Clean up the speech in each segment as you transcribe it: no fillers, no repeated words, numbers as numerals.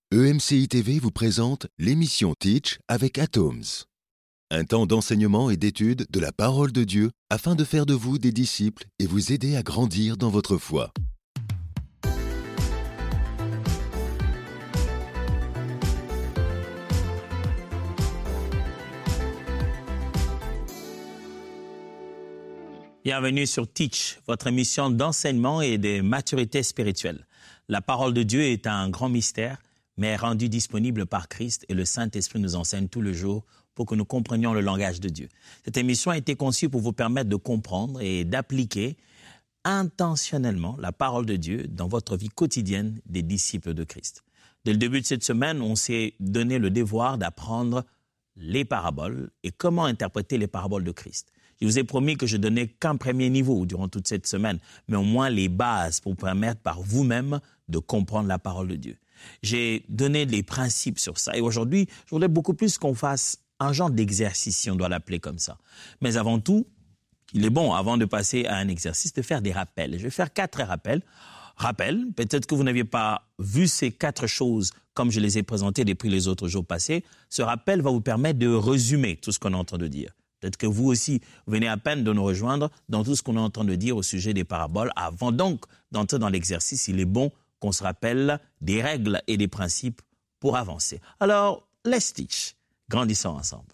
EMCI TV vous présente l'émission Teach avec Atoms. Un temps d'enseignement et d'étude de la parole de Dieu afin de faire de vous des disciples et vous aider à grandir dans votre foi. Bienvenue sur Teach, votre émission d'enseignement et de maturité spirituelle. La parole de Dieu est un grand mystère, mais rendu disponible par Christ et le Saint-Esprit nous enseigne tout le jour pour que nous comprenions le langage de Dieu. Cette émission a été conçue pour vous permettre de comprendre et d'appliquer intentionnellement la parole de Dieu dans votre vie quotidienne des disciples de Christ. Dès le début de cette semaine, on s'est donné le devoir d'apprendre les paraboles et comment interpréter les paraboles de Christ. Je vous ai promis que je donnais qu'un premier niveau durant toute cette semaine, mais au moins les bases pour permettre par vous-même de comprendre la parole de Dieu. J'ai donné des principes sur ça et aujourd'hui, je voudrais beaucoup plus qu'on fasse un genre d'exercice, si on doit l'appeler comme ça. Mais avant tout, il est bon, avant de passer à un exercice, de faire des rappels. Je vais faire 4 rappels. Rappel, peut-être que vous n'aviez pas vu ces 4 choses comme je les ai présentées depuis les autres jours passés. Ce rappel va vous permettre de résumer tout ce qu'on est en train de dire. Peut-être que vous aussi, vous venez à peine de nous rejoindre dans tout ce qu'on est en train de dire au sujet des paraboles. Avant donc d'entrer dans l'exercice, il est bon qu'on se rappelle des règles et des principes pour avancer. Alors, let's teach. Grandissons ensemble.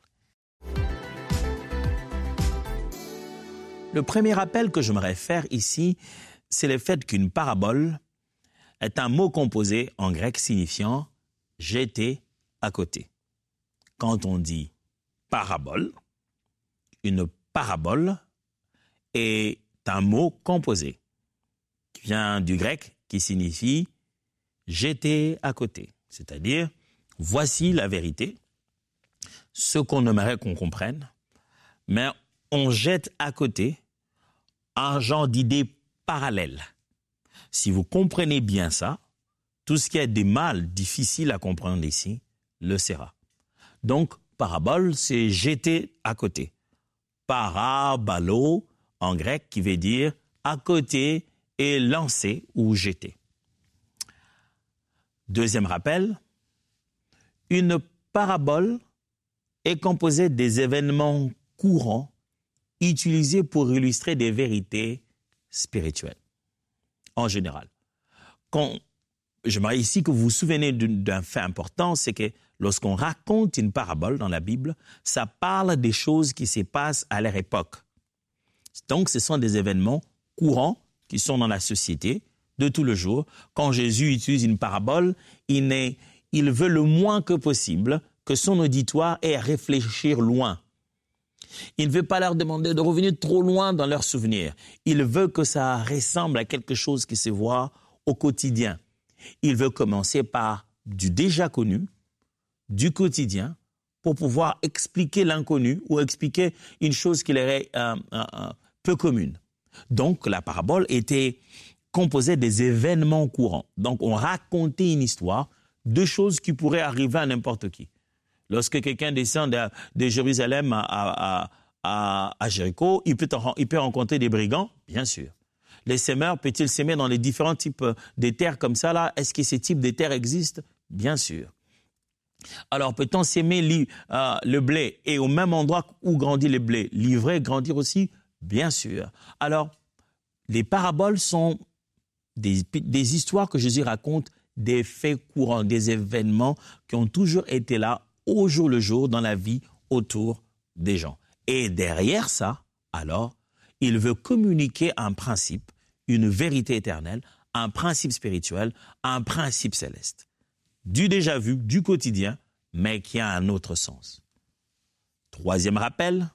Le premier rappel que j'aimerais faire ici, c'est le fait qu'une parabole est un mot composé en grec signifiant « j'étais à côté ». Quand on dit « parabole », une parabole est un mot composé qui vient du grec qui signifie « j'étais à côté », c'est-à-dire « voici la vérité », ce qu'on aimerait qu'on comprenne, mais on jette à côté un genre d'idée parallèle. Si vous comprenez bien ça, tout ce qui est des mal difficile à comprendre ici le sera. Donc, parabole, c'est « jeter à côté ». Parabalo, en grec, qui veut dire « à côté » et « lancer » ou « jeter ». Deuxième rappel, une parabole est composée des événements courants utilisés pour illustrer des vérités spirituelles, en général. J'aimerais ici que vous vous souvenez d'un fait important, c'est que lorsqu'on raconte une parabole dans la Bible, ça parle des choses qui se passent à leur époque. Donc, ce sont des événements courants qui sont dans la société de tout le jour. Quand Jésus utilise une parabole, il veut le moins que possible que son auditoire ait à réfléchir loin. Il ne veut pas leur demander de revenir trop loin dans leurs souvenirs. Il veut que ça ressemble à quelque chose qui se voit au quotidien. Il veut commencer par du déjà connu, du quotidien, pour pouvoir expliquer l'inconnu ou expliquer une chose qui leur est peu commune. Donc, la parabole était composée des événements courants. Donc, on racontait une histoire de choses qui pourraient arriver à n'importe qui. Lorsque quelqu'un descend de Jérusalem à Jéricho, il peut rencontrer des brigands, bien sûr. Les semeurs, peut-ils s'aimer dans les différents types de terres comme ça là? Est-ce que ces types de terres existent? Bien sûr. Alors, peut-on s'aimer le blé et au même endroit où grandit le blé, l'ivraie grandir aussi? Bien sûr. Alors, les paraboles sont des histoires que Jésus raconte, des faits courants, des événements qui ont toujours été là au jour le jour dans la vie autour des gens. Et derrière ça, alors, il veut communiquer un principe, une vérité éternelle, un principe spirituel, un principe céleste. Du déjà vu, du quotidien, mais qui a un autre sens. Troisième rappel,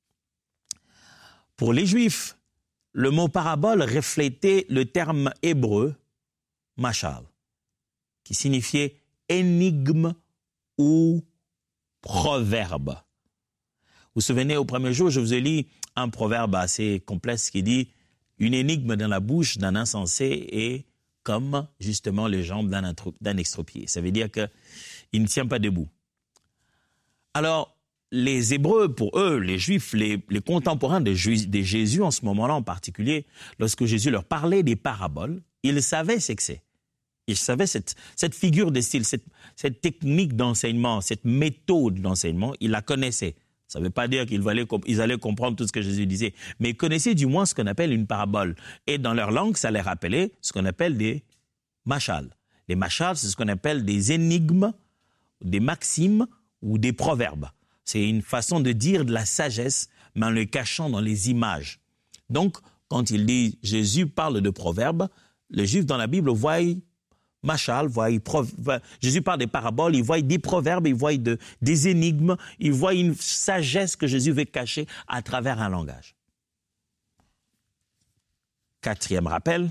pour les Juifs, le mot parabole reflétait le terme hébreu « mashal », qui signifiait énigme ou proverbe. Vous vous souvenez, au premier jour, je vous ai lu un proverbe assez complexe qui dit « Une énigme dans la bouche d'un insensé est comme justement les jambes d'un extropié ». Ça veut dire qu'il ne tient pas debout. Alors, les Hébreux, pour eux, les Juifs, les contemporains de Jésus en ce moment-là en particulier, lorsque Jésus leur parlait des paraboles, ils savaient ce que c'est. Il savait cette figure de style, cette technique d'enseignement, cette méthode d'enseignement, il la connaissait. Ça ne veut pas dire qu'ils allaient comprendre tout ce que Jésus disait, mais ils connaissaient du moins ce qu'on appelle une parabole. Et dans leur langue, ça les rappelait ce qu'on appelle des mashals. Les mashals, c'est ce qu'on appelle des énigmes, des maximes ou des proverbes. C'est une façon de dire de la sagesse, mais en le cachant dans les images. Donc, quand il dit Jésus parle de proverbes, les Juifs dans la Bible voient mashal, Jésus parle des paraboles, ils voient des proverbes, ils voient des énigmes, ils voient une sagesse que Jésus veut cacher à travers un langage. Quatrième rappel,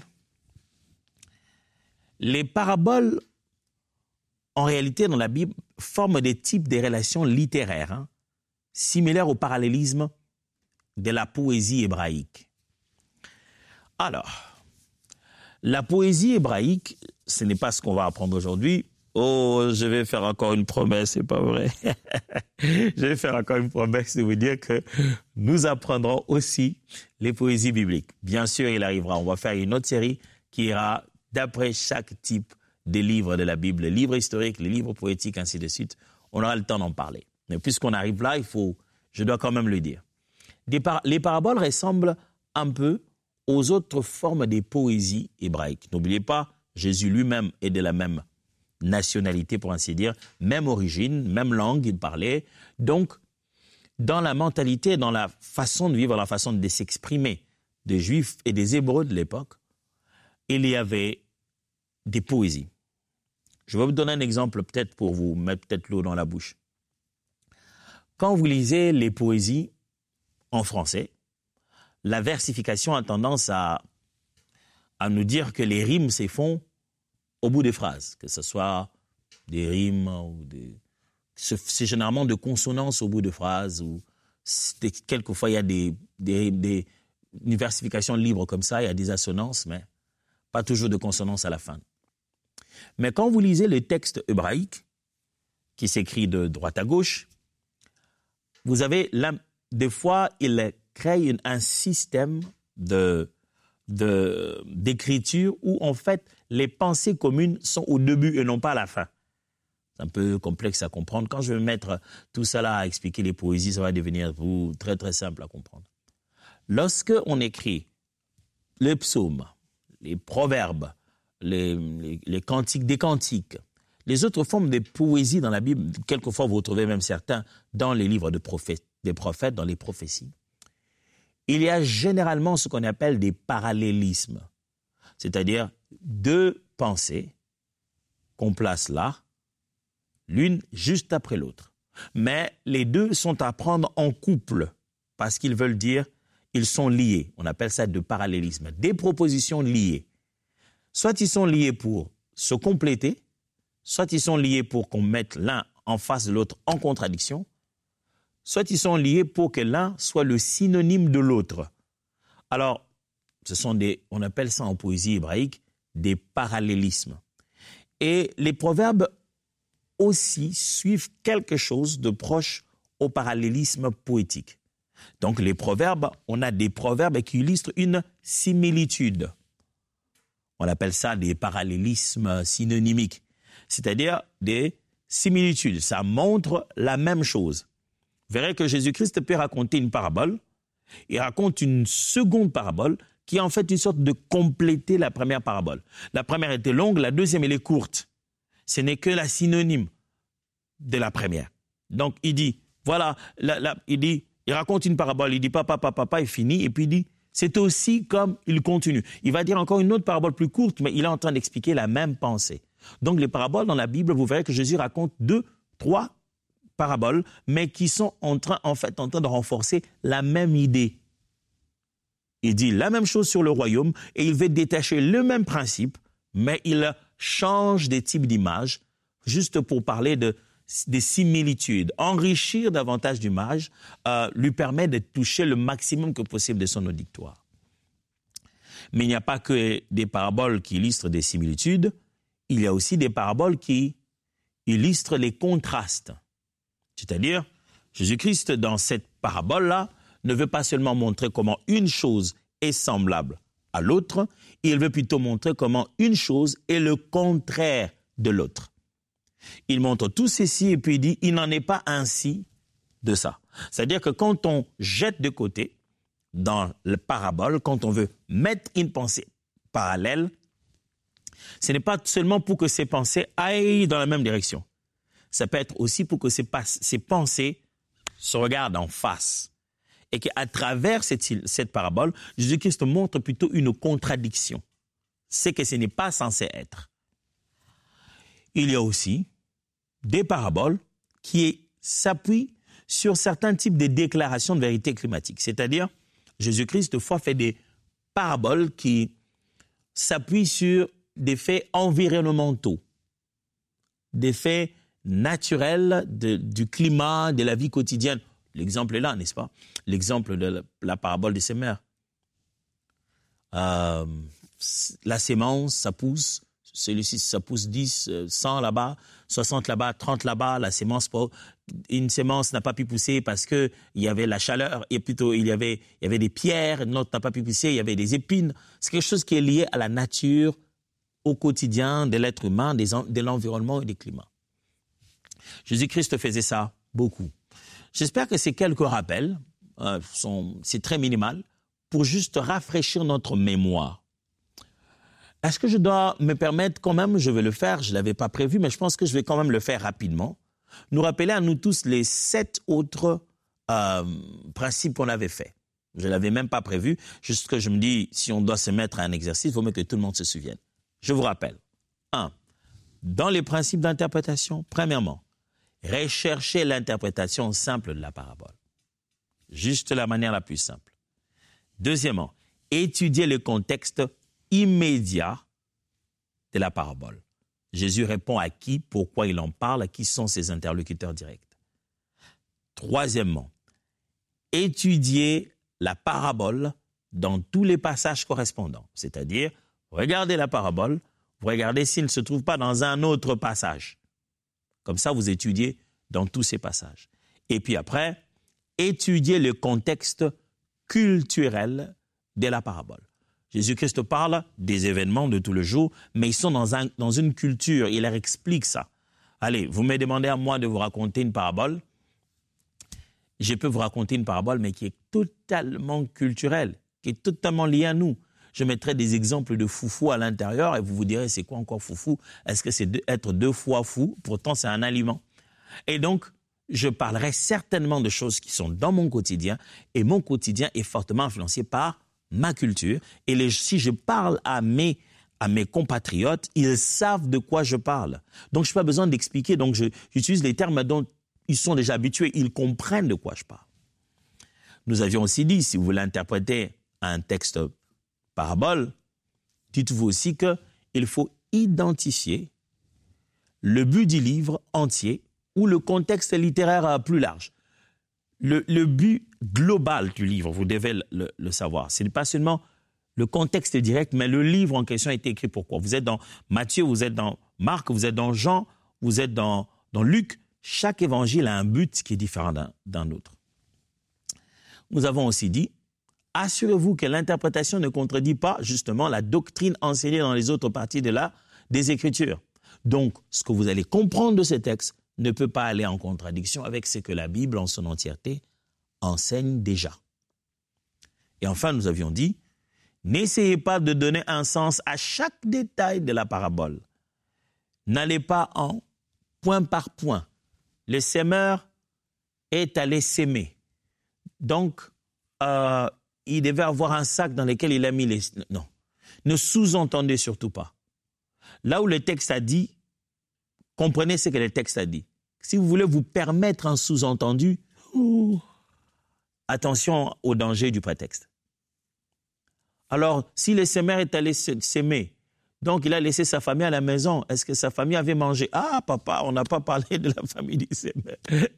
les paraboles, en réalité, dans la Bible, forment des types de relations littéraires, similaires au parallélisme de la poésie hébraïque. Alors, la poésie hébraïque, ce n'est pas ce qu'on va apprendre aujourd'hui. Oh, je vais faire encore une promesse, c'est pas vrai. Je vais faire encore une promesse de vous dire que nous apprendrons aussi les poésies bibliques. Bien sûr, il arrivera. On va faire une autre série qui ira d'après chaque type de livres de la Bible, les livres historiques, les livres poétiques, ainsi de suite. On aura le temps d'en parler. Mais puisqu'on arrive là, je dois quand même le dire. Les paraboles ressemblent un peu aux autres formes des poésies hébraïques. N'oubliez pas, Jésus lui-même est de la même nationalité, pour ainsi dire, même origine, même langue, il parlait. Donc, dans la mentalité, dans la façon de vivre, la façon de s'exprimer des Juifs et des Hébreux de l'époque, il y avait des poésies. Je vais vous donner un exemple peut-être pour vous mettre peut-être l'eau dans la bouche. Quand vous lisez les poésies en français, la versification a tendance à nous dire que les rimes se font au bout des phrases, que ce soit des rimes ou c'est généralement de consonances au bout de phrases, ou quelquefois il y a une versification libre comme ça, il y a des assonances, mais pas toujours de consonances à la fin. Mais quand vous lisez le texte hébraïque, qui s'écrit de droite à gauche, vous avez des fois, il crée un système d'écriture où, en fait, les pensées communes sont au début et non pas à la fin. C'est un peu complexe à comprendre. Quand je vais mettre tout ça là à expliquer les poésies, ça va devenir très, très simple à comprendre. Lorsque on écrit les psaumes, les proverbes, les cantiques des cantiques, les autres formes de poésie dans la Bible, quelquefois vous retrouvez même certains dans les livres des prophètes, dans les prophéties, il y a généralement ce qu'on appelle des parallélismes, c'est-à-dire deux pensées qu'on place là, l'une juste après l'autre. Mais les deux sont à prendre en couple parce qu'ils veulent dire ils sont liés. On appelle ça de parallélisme, des propositions liées. Soit ils sont liés pour se compléter, soit ils sont liés pour qu'on mette l'un en face de l'autre en contradiction, soit ils sont liés pour que l'un soit le synonyme de l'autre. Alors, on appelle ça en poésie hébraïque des parallélismes. Et les proverbes aussi suivent quelque chose de proche au parallélisme poétique. Donc les proverbes, on a des proverbes qui illustrent une similitude. On appelle ça des parallélismes synonymiques, c'est-à-dire des similitudes. Ça montre la même chose. Vous verrez que Jésus-Christ peut raconter une parabole, il raconte une seconde parabole qui est en fait une sorte de compléter la première parabole. La première était longue, la deuxième elle est courte. Ce n'est que la synonyme de la première. Donc il dit, voilà, il raconte une parabole, il dit papa, il finit, et puis il dit, c'est aussi comme il continue. Il va dire encore une autre parabole plus courte, mais il est en train d'expliquer la même pensée. Donc les paraboles dans la Bible, vous verrez que Jésus raconte 2, 3 paraboles, mais qui sont en train de renforcer la même idée. Il dit la même chose sur le royaume et il veut détacher le même principe, mais il change des types d'images juste pour parler des similitudes. Enrichir davantage d'images lui permet de toucher le maximum que possible de son auditoire. Mais il n'y a pas que des paraboles qui illustrent des similitudes, il y a aussi des paraboles qui illustrent les contrastes. C'est-à-dire, Jésus-Christ, dans cette parabole-là, ne veut pas seulement montrer comment une chose est semblable à l'autre, il veut plutôt montrer comment une chose est le contraire de l'autre. Il montre tout ceci et puis il dit, il n'en est pas ainsi de ça. C'est-à-dire que quand on jette de côté, dans la parabole, quand on veut mettre une pensée parallèle, ce n'est pas seulement pour que ces pensées aillent dans la même direction. Ça peut être aussi pour que ces pensées se regardent en face. Et qu'à travers cette parabole, Jésus-Christ montre plutôt une contradiction. C'est que ce n'est pas censé être. Il y a aussi des paraboles qui s'appuient sur certains types de déclarations de vérité climatique. C'est-à-dire, Jésus-Christ, de fois, fait des paraboles qui s'appuient sur des faits environnementaux, des faits naturels du climat, de la vie quotidienne. L'exemple est là, n'est-ce pas? L'exemple de la parabole des semeurs. La sémence, ça pousse. Celui-ci, ça pousse 10, 100 là-bas, 60 là-bas, 30 là-bas. La sémence, une sémence n'a pas pu pousser parce qu'il y avait la chaleur, et plutôt il y avait des pierres, une autre n'a pas pu pousser, il y avait des épines. C'est quelque chose qui est lié à la nature, au quotidien de l'être humain, de l'environnement et du climat. Jésus-Christ faisait ça beaucoup. J'espère que ces quelques rappels, c'est très minimal, pour juste rafraîchir notre mémoire. Est-ce que je dois me permettre quand même, je vais le faire, je ne l'avais pas prévu, mais je pense que je vais quand même le faire rapidement, nous rappeler à nous tous les 7 autres principes qu'on avait faits. Je ne l'avais même pas prévu, juste que je me dis, si on doit se mettre à un exercice, il faut mieux que tout le monde se souvienne. Je vous rappelle. 1. Dans les principes d'interprétation, premièrement, recherchez l'interprétation simple de la parabole. Juste la manière la plus simple. Deuxièmement, étudiez le contexte immédiat de la parabole. Jésus répond à qui, pourquoi il en parle, à qui sont ses interlocuteurs directs. Troisièmement, étudiez la parabole dans tous les passages correspondants. C'est-à-dire, regardez la parabole, vous regardez s'il ne se trouve pas dans un autre passage. Comme ça, vous étudiez dans tous ces passages. Et puis après, étudiez le contexte culturel de la parabole. Jésus-Christ parle des événements de tout le jour, mais ils sont dans une culture. Il leur explique ça. Allez, vous me demandez à moi de vous raconter une parabole. Je peux vous raconter une parabole, mais qui est totalement culturelle, qui est totalement liée à nous. Je mettrai des exemples de foufou à l'intérieur et vous vous direz, c'est quoi encore foufou? Est-ce que c'est être 2 fois fou? Pourtant, c'est un aliment. Et donc, je parlerai certainement de choses qui sont dans mon quotidien et mon quotidien est fortement influencé par ma culture. Et si je parle à mes compatriotes, ils savent de quoi je parle. Donc, je n'ai pas besoin d'expliquer. Donc, j'utilise les termes dont ils sont déjà habitués. Ils comprennent de quoi je parle. Nous avions aussi dit, si vous voulez interpréter un texte parabole, dites-vous aussi qu'il faut identifier le but du livre entier ou le contexte littéraire plus large. Le but global du livre, vous devez le savoir. Ce n'est pas seulement le contexte direct, mais le livre en question a été écrit pourquoi. Vous êtes dans Matthieu, vous êtes dans Marc, vous êtes dans Jean, vous êtes dans Luc. Chaque évangile a un but qui est différent d'un autre. Nous avons aussi dit, assurez-vous que l'interprétation ne contredit pas justement la doctrine enseignée dans les autres parties des Écritures. Donc, ce que vous allez comprendre de ces textes ne peut pas aller en contradiction avec ce que la Bible en son entièreté enseigne déjà. Et enfin, nous avions dit, n'essayez pas de donner un sens à chaque détail de la parabole. N'allez pas en point par point. Le semeur est allé s'aimer. Donc, il devait avoir un sac dans lequel il a mis les... Non, ne sous-entendez surtout pas. Là où le texte a dit, comprenez ce que le texte a dit. Si vous voulez vous permettre un sous-entendu, attention au danger du prétexte. Alors, si le semeur est allé s'aimer, donc il a laissé sa famille à la maison, est-ce que sa famille avait mangé? Ah, papa, on n'a pas parlé de la famille du semeur.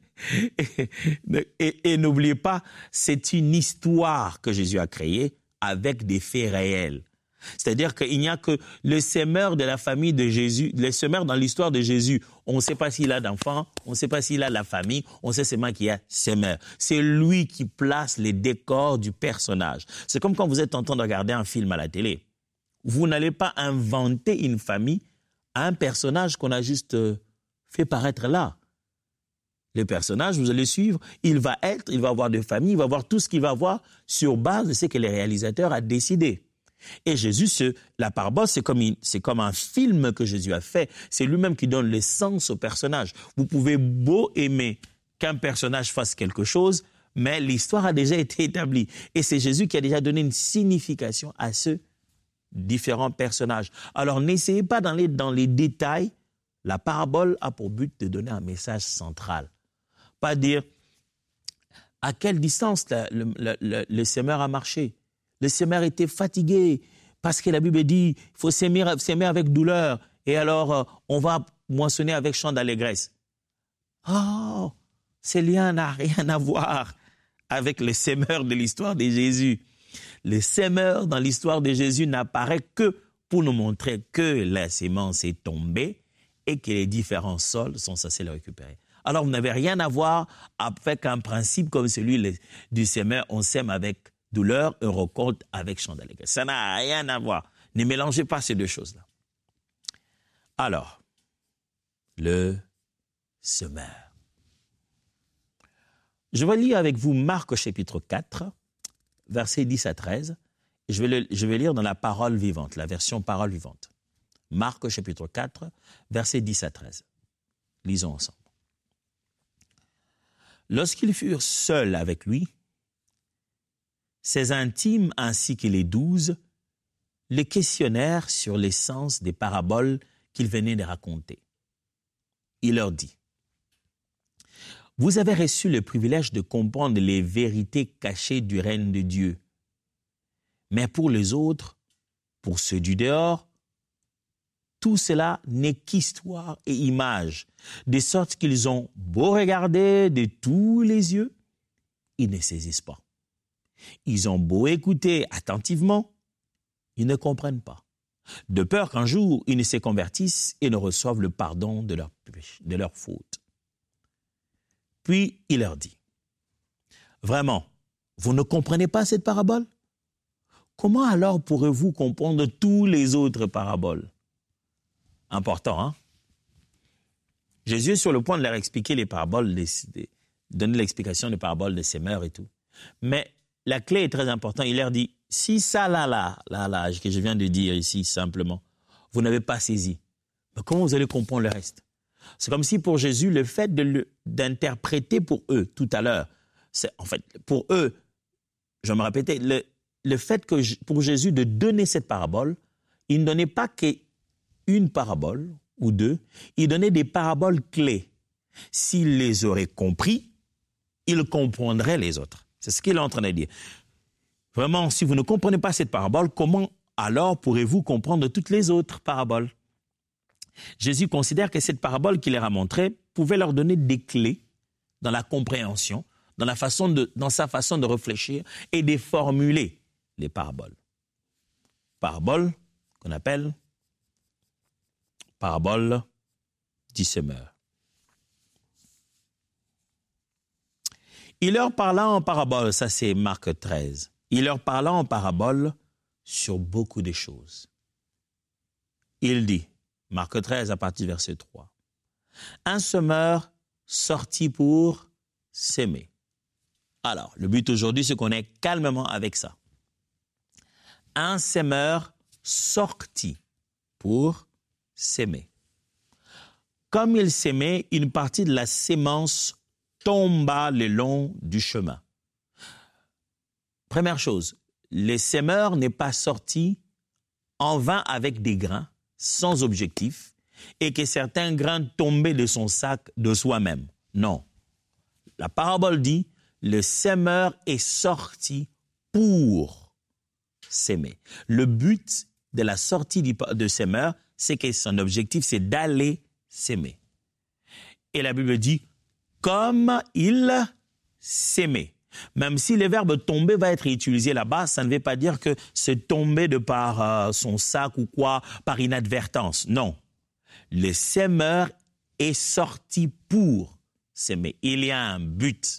Et n'oubliez pas, c'est une histoire que Jésus a créée avec des faits réels. C'est-à-dire qu'il n'y a que le semeur de la famille de Jésus, le semeur dans l'histoire de Jésus. On ne sait pas s'il a d'enfants, on ne sait pas s'il a de la famille, on sait seulement qu'il y a semeur. C'est lui qui place les décors du personnage. C'est comme quand vous êtes en train de regarder un film à la télé. Vous n'allez pas inventer une famille à un personnage qu'on a juste fait paraître là. Le personnage, vous allez suivre, il va avoir de famille, il va avoir tout ce qu'il va avoir sur base de ce que le réalisateur a décidé. Et Jésus, la parabole, c'est comme un film que Jésus a fait. C'est lui-même qui donne le sens au personnage. Vous pouvez beau aimer qu'un personnage fasse quelque chose, mais l'histoire a déjà été établie. Et c'est Jésus qui a déjà donné une signification à ce différents personnages. Alors, n'essayez pas d'aller dans les détails. La parabole a pour but de donner un message central. Pas dire à quelle distance le semeur a marché. Le semeur était fatigué parce que la Bible dit il faut s'aimer avec douleur et alors on va moissonner avec chant d'allégresse. Oh, ce lien n'a rien à voir avec le semeur de l'histoire de Jésus. Le semeur dans l'histoire de Jésus n'apparaît que pour nous montrer que la sémence est tombée et que les différents sols sont censés le récupérer. Alors, vous n'avez rien à voir avec un principe comme celui du semeur. On sème avec douleur et on récolte avec chant d'allégresse. Ça n'a rien à voir. Ne mélangez pas ces deux choses-là. Alors, le semeur. Je vais lire avec vous Marc au chapitre 4, versets 10 à 13. Je vais lire dans la parole vivante, la version parole vivante. Marc au chapitre 4, versets 10 à 13. Lisons ensemble. Lorsqu'ils furent seuls avec lui, ses intimes ainsi que les 12 le questionnèrent sur l'essence des paraboles qu'il venait de raconter. Il leur dit, « Vous avez reçu le privilège de comprendre les vérités cachées du règne de Dieu. Mais pour les autres, pour ceux du dehors, tout cela n'est qu'histoire et image, de sorte qu'ils ont beau regarder de tous les yeux, ils ne saisissent pas. Ils ont beau écouter attentivement, ils ne comprennent pas. De peur qu'un jour, ils ne se convertissent et ne reçoivent le pardon de leur faute. » Puis il leur dit, « Vraiment, vous ne comprenez pas cette parabole? Comment alors pourrez-vous comprendre tous les autres paraboles? » Important, hein? Jésus est sur le point de leur expliquer les paraboles, donner l'explication des paraboles des semeurs et tout. Mais la clé est très importante. Il leur dit, si ça là, que je viens de dire ici simplement, vous n'avez pas saisi, mais comment vous allez comprendre le reste? C'est comme si pour Jésus, le fait d'interpréter pour eux tout à l'heure, en fait, pour eux, je vais me répéter, le fait que pour Jésus de donner cette parabole, il ne donnait pas qu'une parabole ou deux, il donnait des paraboles clés. S'il les aurait compris, il comprendrait les autres. C'est ce qu'il est en train de dire. Vraiment, si vous ne comprenez pas cette parabole, comment alors pourrez-vous comprendre toutes les autres paraboles? Jésus considère que cette parabole qu'il leur a montrée pouvait leur donner des clés dans la compréhension, dans sa façon de réfléchir et de formuler les paraboles. Parabole qu'on appelle parabole du semeur. Il leur parla en parabole, ça c'est Marc 13, il leur parla en parabole sur beaucoup de choses. Il dit, Marc 13 à partir du verset 3, « Un semeur sortit pour s'aimer. » Alors, le but aujourd'hui, c'est qu'on est calmement avec ça. Un semeur sortit pour s'aimer. Comme il s'aimait, une partie de la sémence tomba le long du chemin. Première chose, le semeur n'est pas sorti en vain avec des grains, sans objectif, et que certains grains tombaient de son sac de soi-même. Non. La parabole dit, le semeur est sorti pour s'aimer. Le but de la sortie de semeur, c'est que son objectif, c'est d'aller s'aimer. Et la Bible dit, comme il s'aimait. Même si le verbe tomber va être utilisé là-bas, ça ne veut pas dire que c'est tomber de par son sac ou quoi, par inadvertance. Non. Le semeur est sorti pour s'aimer. Il y a un but.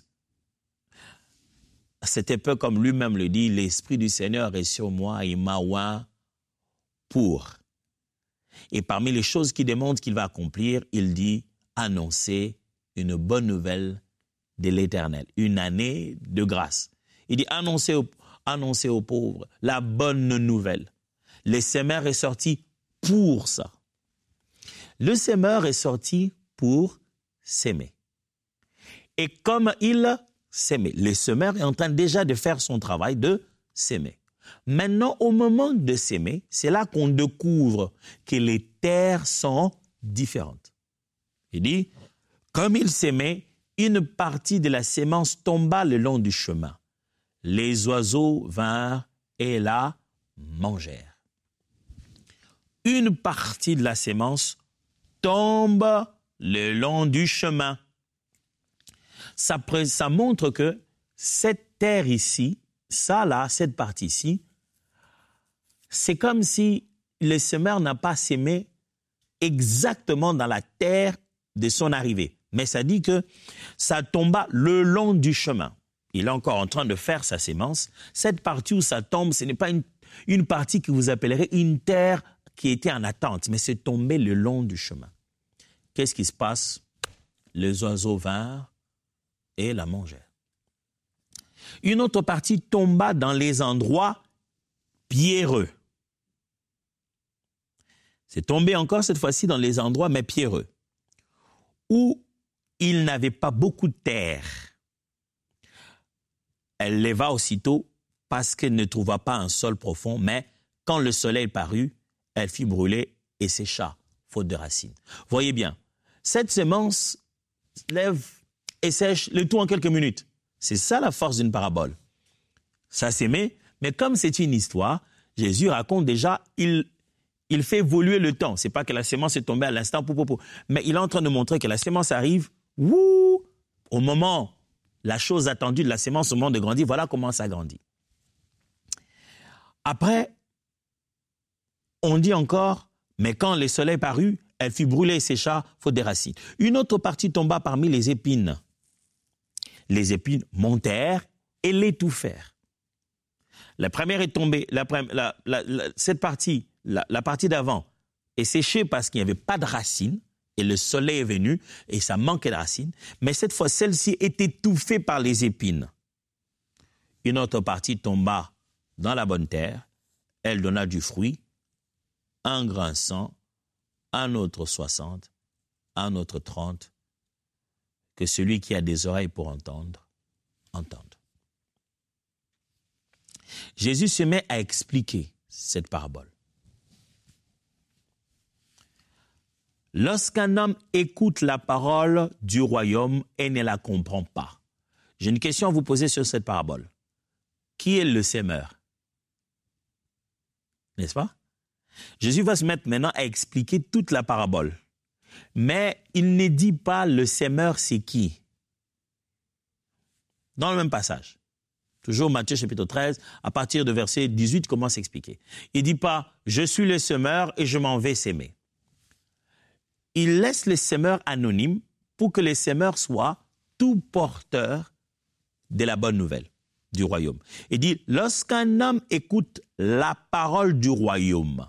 C'était peu comme lui-même le dit, l'Esprit du Seigneur est sur moi, il m'a oint pour. Et parmi les choses qu'il demande qu'il va accomplir, il dit annoncer une bonne nouvelle de l'Éternel, une année de grâce. Il dit annoncer aux pauvres la bonne nouvelle. Le semeur est sorti pour ça. Le semeur est sorti pour s'aimer. Et comme il s'aimait, le semeur est en train déjà de faire son travail de s'aimer. Maintenant, au moment de s'aimer, c'est là qu'on découvre que les terres sont différentes. Il dit, comme il s'aimait, une partie de la sémence tomba le long du chemin. Les oiseaux vinrent et la mangèrent. Une partie de la sémence tombe le long du chemin. Ça montre que cette terre ici, ça là, cette partie ici, c'est comme si le semeur n'a pas sémé exactement dans la terre de son arrivée. Mais ça dit que ça tomba le long du chemin. Il est encore en train de faire sa sémence. Cette partie où ça tombe, ce n'est pas une partie que vous appellerez une terre qui était en attente, mais c'est tombé le long du chemin. Qu'est-ce qui se passe? Les oiseaux vinrent et la mangèrent. Une autre partie tomba dans les endroits pierreux. C'est tombé encore cette fois-ci dans les endroits, mais pierreux, où il n'avait pas beaucoup de terre. Elle leva aussitôt parce qu'elle ne trouva pas un sol profond, mais quand le soleil parut, elle fit brûler et sécha, faute de racines. Voyez bien, cette semence lève et sèche le tout en quelques minutes. C'est ça la force d'une parabole. Ça s'aimait, mais comme c'est une histoire, Jésus raconte déjà, il fait évoluer le temps. C'est pas que la sémence est tombée à l'instant, mais il est en train de montrer que la sémence arrive, au moment, la chose attendue de la sémence au moment de grandir, voilà comment ça grandit. Après, on dit encore, mais quand le soleil parut, elle fut brûlée et sécha, faute des racines. Une autre partie tomba parmi les épines. Les épines montèrent et l'étouffèrent. La première est tombée, cette partie, la partie d'avant, est séchée parce qu'il n'y avait pas de racines et le soleil est venu et ça manquait de racines. Mais cette fois, celle-ci est étouffée par les épines. Une autre partie tomba dans la bonne terre. Elle donna du fruit, un grain 100, un autre 60, un autre 30. Que celui qui a des oreilles pour entendre, entende. Jésus se met à expliquer cette parabole. Lorsqu'un homme écoute la parole du royaume et ne la comprend pas, j'ai une question à vous poser sur cette parabole. Qui est le semeur? N'est-ce pas? Jésus va se mettre maintenant à expliquer toute la parabole. Mais il ne dit pas le semeur c'est qui. Dans le même passage, toujours Matthieu chapitre 13, à partir de verset 18, comment s'expliquer? Il ne dit pas je suis le semeur et je m'en vais s'aimer. Il laisse les semeurs anonymes pour que les semeurs soient tout porteurs de la bonne nouvelle du royaume. Il dit lorsqu'un homme écoute la parole du royaume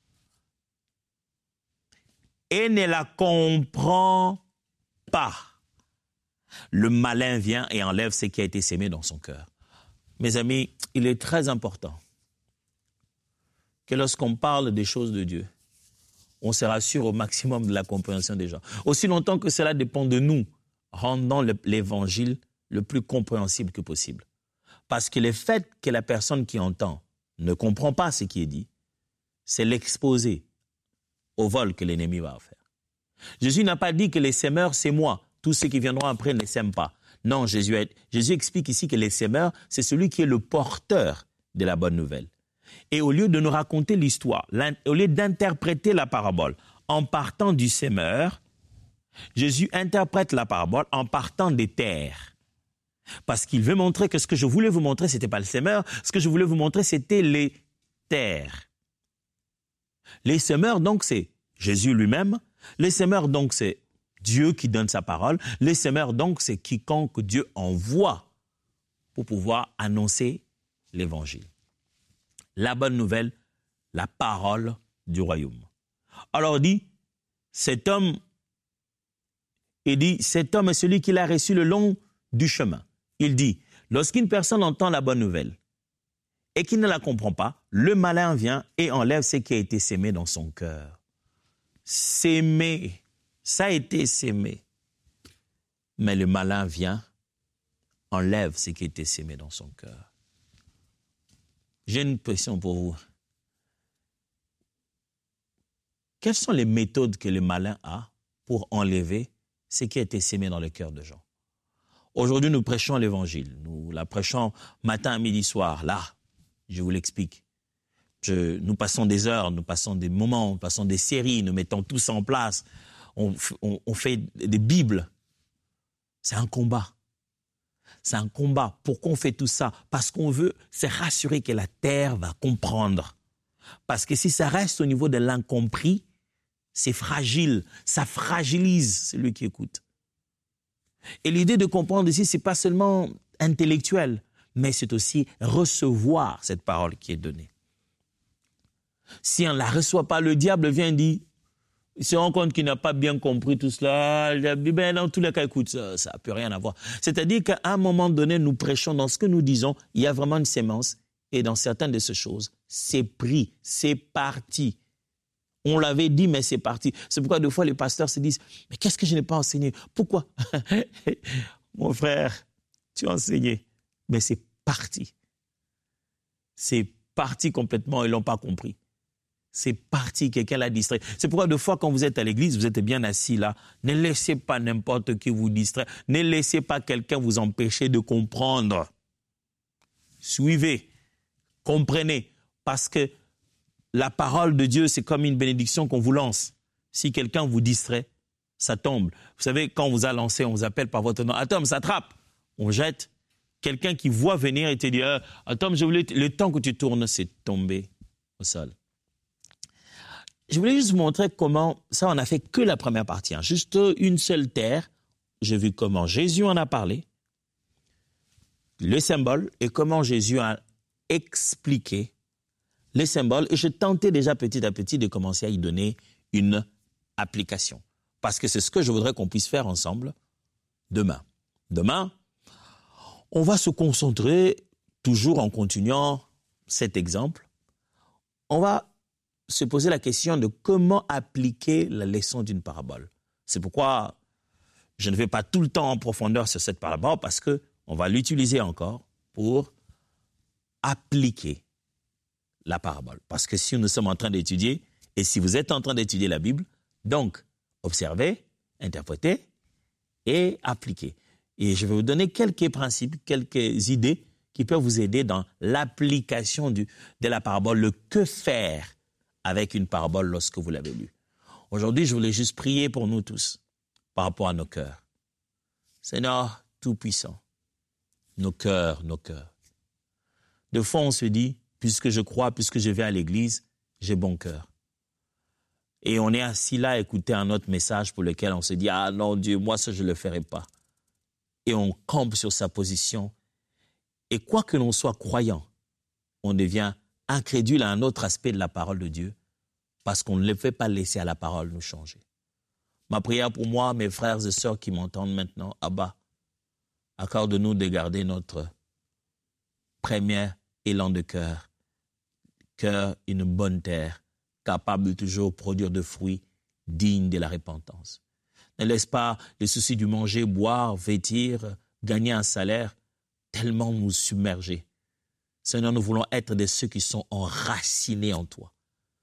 et ne la comprend pas, le malin vient et enlève ce qui a été sémé dans son cœur. Mes amis, il est très important que lorsqu'on parle des choses de Dieu, on se rassure au maximum de la compréhension des gens. Aussi longtemps que cela dépend de nous, rendons l'évangile le plus compréhensible que possible. Parce que le fait que la personne qui entend ne comprend pas ce qui est dit, c'est l'exposer au vol que l'ennemi va faire. Jésus n'a pas dit que les semeurs, c'est moi. Tous ceux qui viendront après ne sèment pas. Non, Jésus explique ici que les semeurs, c'est celui qui est le porteur de la bonne nouvelle. Et au lieu de nous raconter l'histoire, au lieu d'interpréter la parabole en partant du semeur, Jésus interprète la parabole en partant des terres. Parce qu'il veut montrer que ce que je voulais vous montrer, ce n'était pas le semeur. Ce que je voulais vous montrer, c'était les terres. Les semeurs, donc, c'est Jésus lui-même. Les semeurs, donc, c'est Dieu qui donne sa parole. Les semeurs, donc, c'est quiconque Dieu envoie pour pouvoir annoncer l'évangile. La bonne nouvelle, la parole du royaume. Alors, cet homme est celui qui l'a reçu le long du chemin. Il dit, lorsqu'une personne entend la bonne nouvelle et qui ne la comprend pas, le malin vient et enlève ce qui a été sémé dans son cœur. Sémé, ça a été sémé. Mais le malin vient, enlève ce qui a été sémé dans son cœur. J'ai une question pour vous. Quelles sont les méthodes que le malin a pour enlever ce qui a été sémé dans le cœur de gens? Aujourd'hui, nous prêchons l'évangile. Nous la prêchons matin, midi, soir. Là, je vous l'explique. Nous passons des heures, nous passons des moments, nous passons des séries, nous mettons tout ça en place. On fait des Bibles. C'est un combat. C'est un combat. Pourquoi on fait tout ça? Parce qu'on veut se rassurer que la terre va comprendre. Parce que si ça reste au niveau de l'incompris, c'est fragile. Ça fragilise celui qui écoute. Et l'idée de comprendre ici, ce n'est pas seulement intellectuel, mais c'est aussi recevoir cette parole qui est donnée. Si on ne la reçoit pas, le diable vient et dit, il se rend compte qu'il n'a pas bien compris tout cela. Ben dans tous les cas, écoute, ça n'a plus rien à voir. C'est-à-dire qu'à un moment donné, nous prêchons dans ce que nous disons, il y a vraiment une sémence. Et dans certaines de ces choses, c'est pris, c'est parti. On l'avait dit, mais c'est parti. C'est pourquoi des fois les pasteurs se disent, mais qu'est-ce que je n'ai pas enseigné? Pourquoi? Mon frère, tu as enseigné, mais c'est parti. C'est parti complètement, ils ne l'ont pas compris. C'est parti, quelqu'un l'a distrait. C'est pourquoi des fois, quand vous êtes à l'église, vous êtes bien assis là, ne laissez pas n'importe qui vous distraire. Ne laissez pas quelqu'un vous empêcher de comprendre. Suivez, comprenez, parce que la parole de Dieu, c'est comme une bénédiction qu'on vous lance. Si quelqu'un vous distrait, ça tombe. Vous savez, quand on vous a lancé, on vous appelle par votre nom. Attends, ça attrape. On jette. Quelqu'un qui voit venir et te dit, attends, le temps que tu tournes, c'est tombé au sol. Je voulais juste vous montrer comment, ça on n'a fait que la première partie, juste une seule terre. J'ai vu comment Jésus en a parlé, les symboles, et comment Jésus a expliqué les symboles. Et je tentais déjà petit à petit de commencer à y donner une application. Parce que c'est ce que je voudrais qu'on puisse faire ensemble demain. Demain, on va se concentrer, toujours en continuant cet exemple, on va se poser la question de comment appliquer la leçon d'une parabole. C'est pourquoi je ne vais pas tout le temps en profondeur sur cette parabole, parce qu'on va l'utiliser encore pour appliquer la parabole. Parce que si nous sommes en train d'étudier, et si vous êtes en train d'étudier la Bible, donc observez, interprétez et appliquez. Et je vais vous donner quelques principes, quelques idées qui peuvent vous aider dans l'application de la parabole, le que faire avec une parabole lorsque vous l'avez lue. Aujourd'hui, je voulais juste prier pour nous tous par rapport à nos cœurs. Seigneur Tout-Puissant, nos cœurs. De fois, on se dit, puisque je crois, puisque je vais à l'église, j'ai bon cœur. Et on est assis là à écouter un autre message pour lequel on se dit, ah non Dieu, moi ça je ne le ferai pas. Et on campe sur sa position. Et quoi que l'on soit croyant, on devient incrédule à un autre aspect de la parole de Dieu parce qu'on ne le fait pas laisser à la parole nous changer. Ma prière pour moi, mes frères et sœurs qui m'entendent maintenant, Abba, accorde-nous de garder notre premier élan de cœur, une bonne terre, capable de toujours produire de fruits dignes de la repentance. Ne laisse pas les soucis du manger, boire, vêtir, gagner un salaire tellement nous submerger. Seigneur, nous voulons être de ceux qui sont enracinés en toi,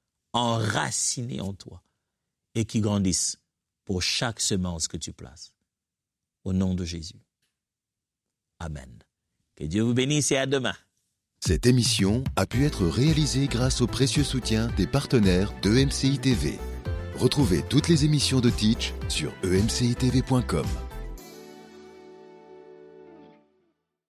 et qui grandissent pour chaque semence que tu places. Au nom de Jésus. Amen. Que Dieu vous bénisse et à demain. Cette émission a pu être réalisée grâce au précieux soutien des partenaires d'EMCI TV. Retrouvez toutes les émissions de Teach sur emcitv.com.